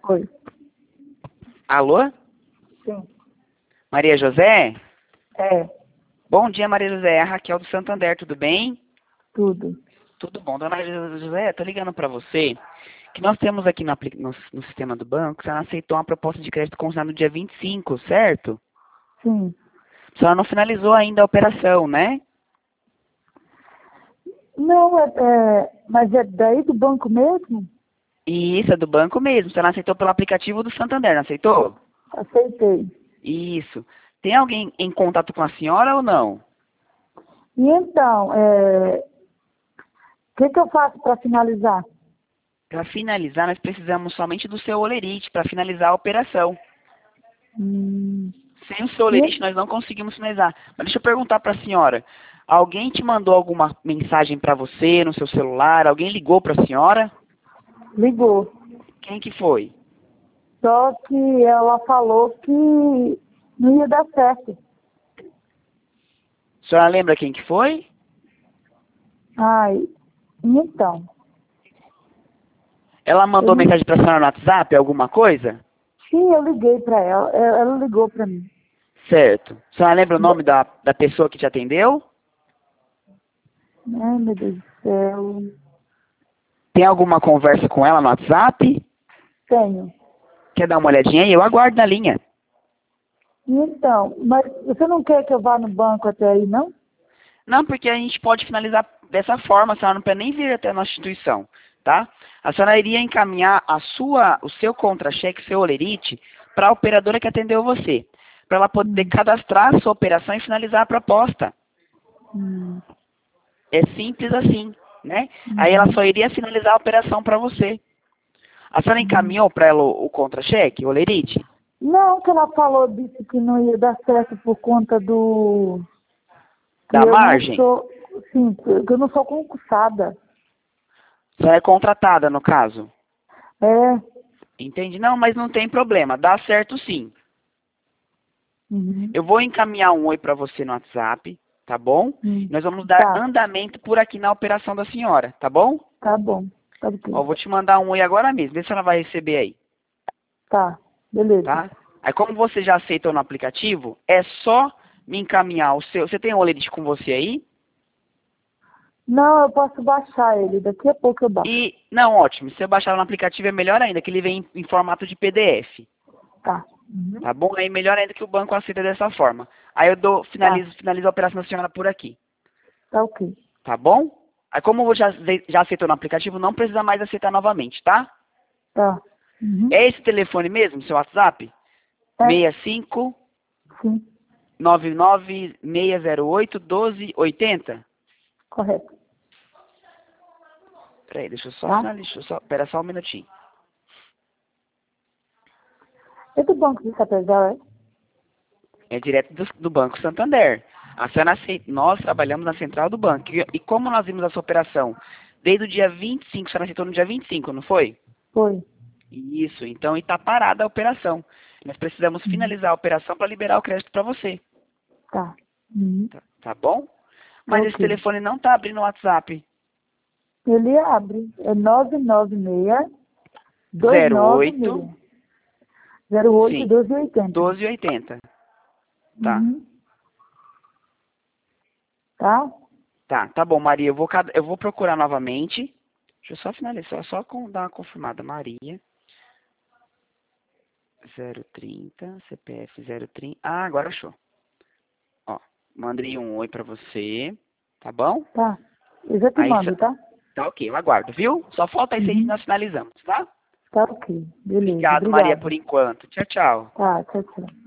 Oi. Alô? Sim. Maria José? É, Bom dia, Maria José. É a Raquel do Santander, tudo bem? tudo. Tudo bom. Dona Maria José, tô ligando para você que nós temos aqui no sistema do banco, a senhora aceitou uma proposta de crédito consignado no dia 25, certo? Sim. A senhora não finalizou ainda a operação, né? Não, mas é daí do banco mesmo? E isso, é do banco mesmo. A senhora aceitou pelo aplicativo do Santander, não aceitou? Aceitei. Isso. Tem alguém em contato com a senhora ou não? E então, o que eu faço para finalizar? Para finalizar, nós precisamos somente do seu olerite para finalizar a operação. Hum, Sem o seu e olerite, nós não conseguimos finalizar. Mas deixa eu perguntar para a senhora. Alguém te mandou alguma mensagem para você no seu celular? Alguém ligou para a senhora? ligou. Quem que foi? Só que ela falou que não ia dar certo. A senhora lembra quem que foi? Ai, então, Ela eu mandou não, mensagem para a senhora no WhatsApp, alguma coisa? sim, eu liguei para ela, ela ligou para mim. Certo. A senhora lembra o nome da pessoa que te atendeu? Ai, meu Deus do céu. Tem alguma conversa com ela no WhatsApp? Tenho. Quer dar uma olhadinha aí? Eu aguardo na linha. Então, mas você não quer que eu vá no banco até aí, não? Não, porque a gente pode finalizar dessa forma, a senhora não precisa nem vir até a nossa instituição, tá? A senhora iria encaminhar o seu contra-cheque, seu olerite, para a operadora que atendeu você, para ela poder Hum, cadastrar a sua operação e finalizar a proposta. hum, É simples assim, né? Aí ela uhum, só iria finalizar a operação para você. A senhora uhum. encaminhou para ela o contra-cheque, o olerite? Não, que ela falou, disse que não ia dar certo por conta do... que Da eu não margem? sou... Sim, que eu não sou concursada. A senhora é contratada, no caso. É. Entende? Não, mas não tem problema. Dá certo sim. Uhum, Eu vou encaminhar um oi para você no WhatsApp, tá bom? Nós vamos dar tá, andamento por aqui na operação da senhora, tá bom? tá bom. Tá Ó, ok. eu vou te mandar um oi agora mesmo, vê se ela vai receber aí, Tá, beleza. tá? Aí como você já aceitou no aplicativo, é só me encaminhar o seu... Você tem o Olerite com você aí? Não, eu posso baixar ele. Daqui a pouco eu baixo. E, não, ótimo, se você baixar no aplicativo é melhor ainda, que ele vem em formato de PDF, Tá. Uhum, tá bom? Aí melhor ainda que o banco aceita dessa forma. Aí eu tá, finalizo a operação da senhora por aqui. tá ok. Tá bom? Aí como você já aceitou no aplicativo, não precisa mais aceitar novamente, tá? Tá. Uhum. É esse telefone mesmo, seu WhatsApp? É, 65 sim, 99608 1280? correto. Peraí, deixa eu só Tá? finalizar, espera só um minutinho. É do Banco de Catedral, é? É direto do Banco Santander. A senhora aceita, nós trabalhamos na central do banco. E como nós vimos essa operação desde o dia 25, a senhora aceitou no dia 25, não foi? Foi. Isso, então está parada a operação. Nós precisamos Uhum. finalizar a operação para liberar o crédito para você. Tá. Uhum. Tá bom? Tá Mas esse ok. telefone não está abrindo o WhatsApp. Ele abre. É 08, 996 296 sim, 08 1280. 1280. Tá. Uhum. Tá? Tá bom, Maria. Eu vou procurar novamente. Deixa eu só finalizar, dar uma confirmada. Maria, 030, CPF 030. Ah, agora achou. Ó, mandei um oi pra você. Tá bom? Tá. Eu já te Aí, mando, tá? tá ok, eu aguardo, viu? Só falta isso aí e Uhum. nós finalizamos, tá? Tá ok. Beleza. Obrigado, Maria, Obrigada. por enquanto. Tchau, tchau. Tá, tchau, tchau.